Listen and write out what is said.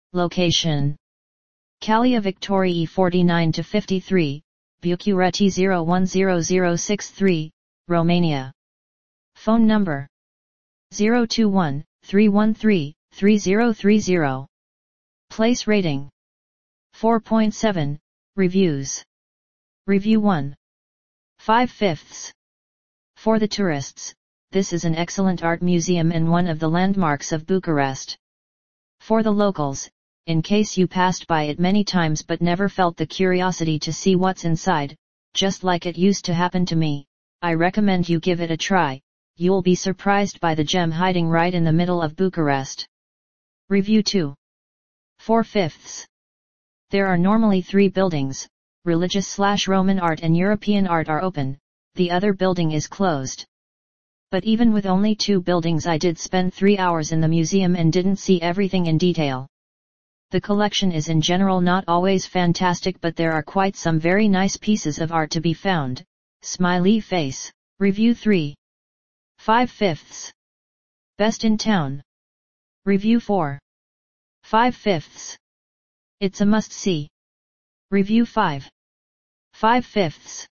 Location: Calia Victoriei 49-53, Bucuresti 010063, Romania. Phone number: 021-313-3030. Place rating: 4.7, Reviews. Review 1. 5/5. For the tourists, this is an excellent art museum and one of the landmarks of Bucharest. For the locals, in case you passed by it many times but never felt the curiosity to see what's inside, just like it used to happen to me, I recommend you give it a try. You'll be surprised by the gem hiding right in the middle of Bucharest. Review 2. 4/5. There are normally 3 buildings, religious/Roman art and European art are open, the other building is closed. But even with only 2 buildings I did spend 3 hours in the museum and didn't see everything in detail. The collection is in general not always fantastic but there are quite some very nice pieces of art to be found. Smiley face. Review 3. 5/5. Best in town. Review 4. 5/5. It's a must-see. Review 5. 5/5.